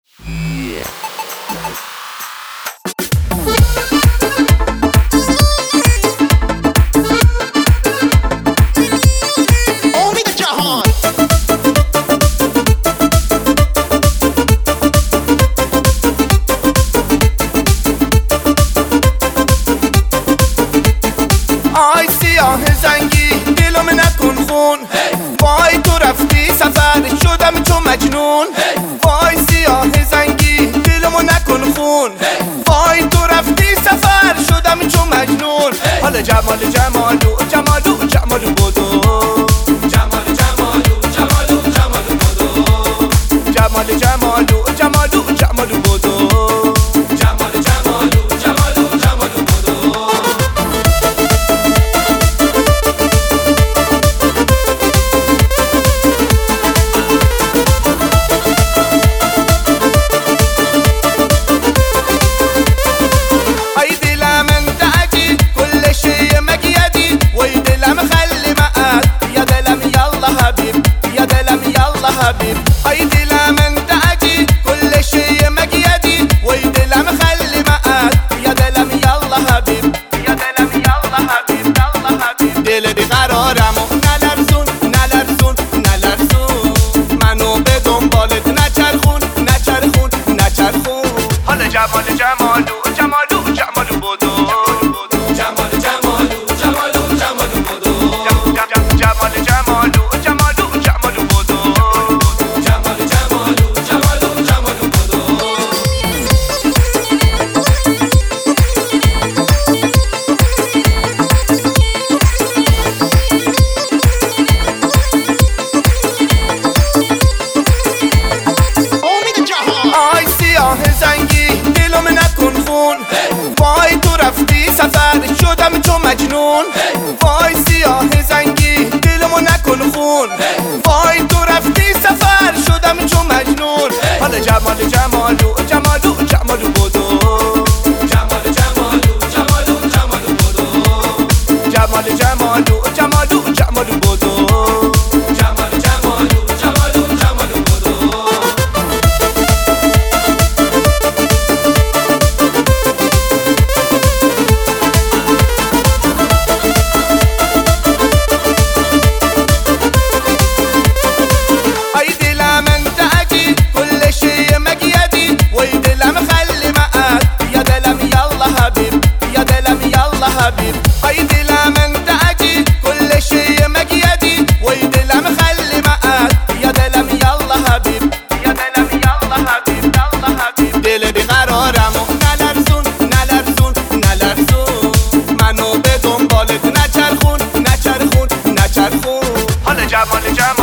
آی سیاه زنگی دلم نکن خون، وای تو رفتی سفر شدم تو مجنون. وای سیاه زنگی دلم نکن خون، وای تو رفتی سفر شدم تو مجنون. حالا جمالو جمالو جمالو جمالو بدو، جمالو جمالو جمالو جمالو بدو، جمالو جمالو جمالو جمالو بدو. أي دلم انت عجي كل شي مقيدي، ويدلم خلي معاك يا دلم يلا حبيب، يا دلم يلا حبيب يلا حبيب. دل بیقرارم و نلرزون نلرزون نلرزون، منو به دنبالت نچرخون نچرخون نچرخون. حالا جمال جمالو جمالو جمالو بدو، جمال جمالو جمالو جمالو بدو، جمال جمالو جمالو جمالو بدو. آی سیاه زنگی دلم نکن خون، وای تو رفتی سفر شدم تو مجنون. وای سیاه زنگی دلم نکن خون، وای تو رفتی سفر شدم تو مجنون. حالا جمالو جمالو جمالو جمالو بدو، جمالو جمالو جمالو جمالو بدو، جمالو جمالو جمالو جمالو بدو. أي دلم انت عجي كل شي مقيدي، ويدلم خلي معاك يا دلم يلا حبيب، يا دلم يلا حبيب يلا حبيب. دل بیقرارم و نلرزون نلرزون نلرزون، منو به دنبالت نچرخون نچرخون نچرخون. حالا جمال جمال